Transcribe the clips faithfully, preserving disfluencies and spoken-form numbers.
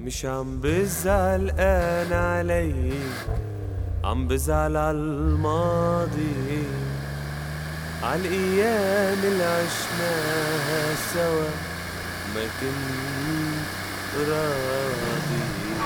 مش عم بزعل انا علي، عم بزعل عالماضي، عالايام اللي عشناها سوا ما كنت راضي.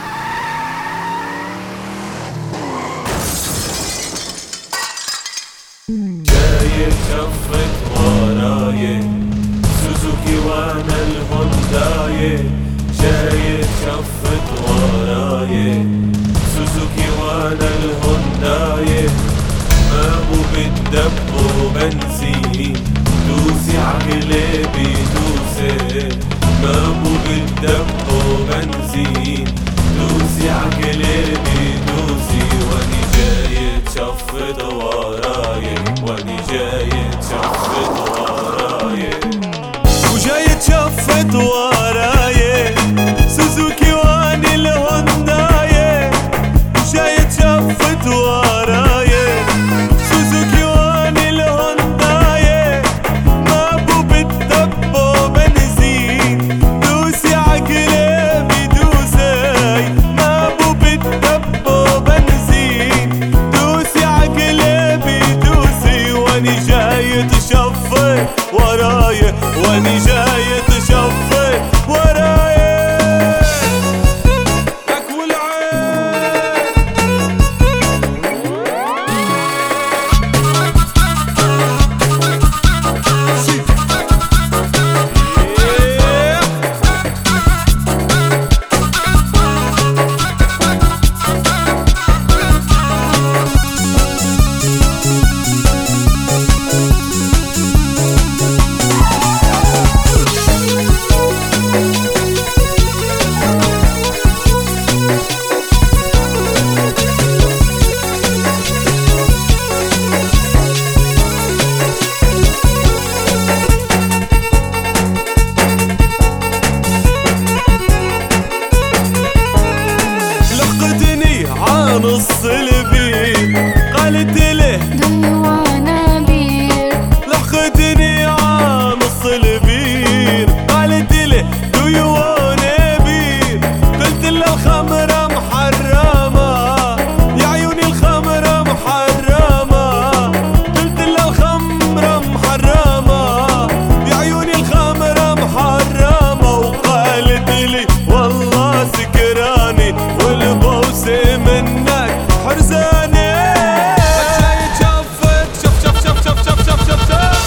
جاي شفت وراي سوزوكي وانا الهونداي، جاي شفت وراي سوزوكي وانا الهونداي، مابو بالدب وبنزين دوسي عقلبي دوسي، مابو بالدب وبنزين دوسي عقلبي دوسي، واني جاي تشفت وراي، واني جاي تشفت وراي، وجاي تشفت وراي سوزوكي واني الهونداي، جاي تشفت وراي سوزوكي واني الهونداي، مابو بالدب وبنزين دوسي عقلبي دوسي، مابو بالدب وبنزين دوسي عقلبي دوسي، واني جاي تشفت وراي، واني جاي تشفت وراي. نص البيت قالت له دنيا وانا بير، لخدني عانص البير قالت له دنيا وانا بير، قلت له الخمرة محرمة يا عيوني الخمرة محرمة، قلت له الخمرة محرمة يا عيوني الخمرة محرمة، وقالت لي والله سكراني والبوسة منك حرزاني. جاي تشفت شف شف شف شف شف شف شف شف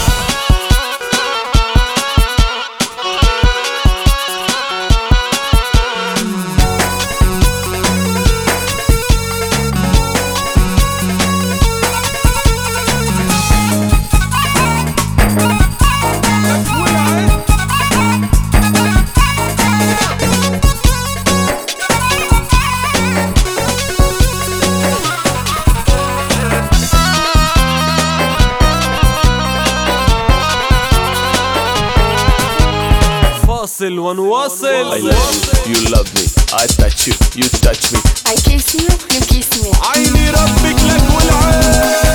ونواصل. I love you, you love me, I touch you, you touch me, I kiss you, you kiss me. عيني ربك لك والعين.